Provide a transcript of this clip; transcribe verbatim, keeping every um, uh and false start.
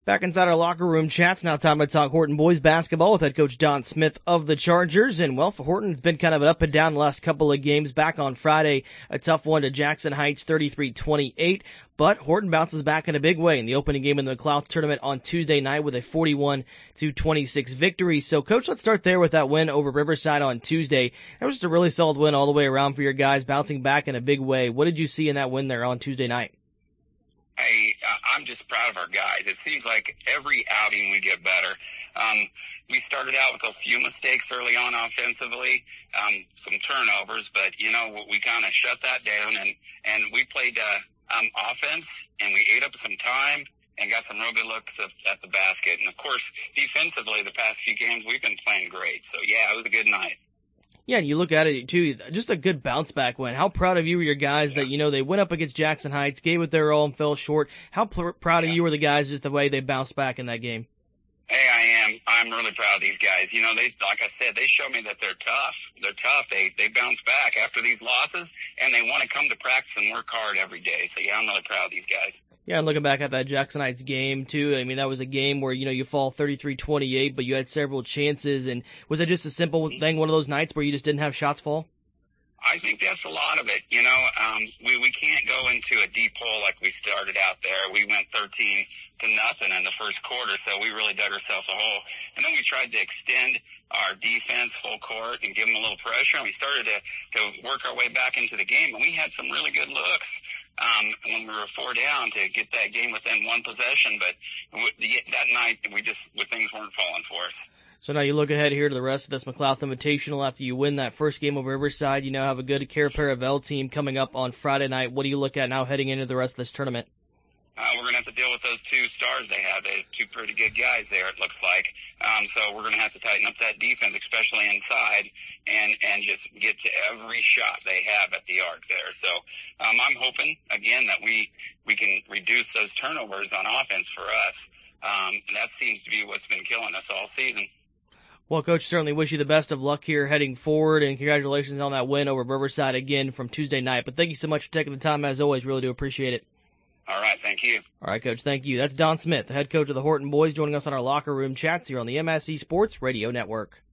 Back inside our locker room chats, now time to talk Horton boys basketball with head coach Don Smith of the Chargers. And, well, for Horton, it's been kind of an up and down the last couple of games. Back on Friday, a tough one to Jackson Heights, thirty-three twenty-eight. But Horton bounces back in a big way in the opening game in the McLouth tournament on Tuesday night with a forty-one to twenty-six victory. So, Coach, let's start there with that win over Riverside on Tuesday. That was just a really solid win all the way around for your guys, bouncing back in a big way. What did you see in that win there on Tuesday night? Hey, I'm just proud of our guys. It seems like every outing we get better. Um, we started out with a few mistakes early on offensively, um, some turnovers, but, you know, we kind of shut that down, and, and we played uh, um, offense, and we ate up some time and got some real good looks at, at the basket. And, of course, defensively, the past few games, we've been playing great. So, yeah, it was a good night. Yeah, and you look at it, too, just a good bounce-back win. How proud of you were your guys yeah. that, you know, they went up against Jackson Heights, gave it their all and fell short. How pr- proud yeah. of you were the guys just the way they bounced back in that game? Hey, I am. I'm really proud of these guys. You know, they, like I said, they show me that they're tough. They're tough. They they bounce back after these losses, and they want to come to practice and work hard every day. So, yeah, I'm really proud of these guys. Yeah, and looking back at that Jackson Heights game, too, I mean, that was a game where, you know, you fall thirty-three twenty-eight, but you had several chances. And was it just a simple thing, one of those nights where you just didn't have shots fall? I think that's a lot of it. You know, um, we, we can't go into a deep hole like we started out there. We went thirteen to nothing in the first quarter, so we really dug ourselves a hole. And then we tried to extend our defense full court and give them a little pressure, and we started to, to work our way back into the game. And we had some really good looks um, when we were four down to get that game within one possession. But that night, we just things weren't falling for us. So now you look ahead here to the rest of this McLouth Invitational. After you win that first game over Riverside, you now have a good Care Paravel team coming up on Friday night. What do you look at now heading into the rest of this tournament? Uh, we're going to have to deal with those two stars they have. They have two pretty good guys there, it looks like. Um, so we're going to have to tighten up that defense, especially inside, and, and just get to every shot they have at the arc there. So um, I'm hoping, again, that we, we can reduce those turnovers on offense for us. Um, and that seems to be what's been killing us all season. Well, Coach, certainly wish you the best of luck here heading forward, and congratulations on that win over Riverside again from Tuesday night. But thank you so much for taking the time, as always. Really do appreciate it. All right, thank you. All right, Coach, thank you. That's Don Smith, the head coach of the Horton boys, joining us on our locker room chats here on the M S C Sports Radio Network.